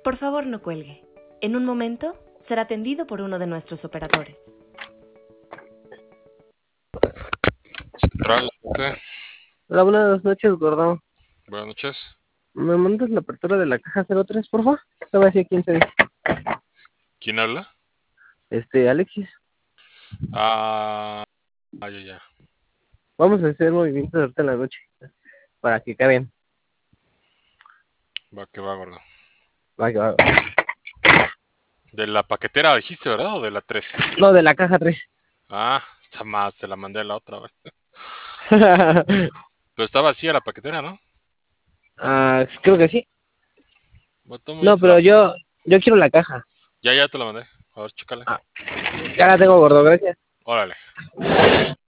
Por favor, no cuelgue. En un momento será atendido por uno de nuestros operadores. Central, ¿qué? Hola, buenas noches, gordo. Buenas noches. ¿Me mandas la apertura de la caja 03, por favor? No me decía quién se dice. ¿Quién habla? Alexis. Ya. Vamos a hacer movimientos ahorita en la noche. Para que caigan. Va que va, gordo. Va, que va. De la paquetera dijiste, ¿verdad? ¿O de la 3? No, de la caja 3. Está más, te la mandé a la otra, ¿verdad? Pero está vacía la paquetera, ¿no? Creo que sí. Bueno, No, pero yo quiero la caja. Ya te la mandé. A ver, chécale. Ya la tengo, gordo, gracias. Órale.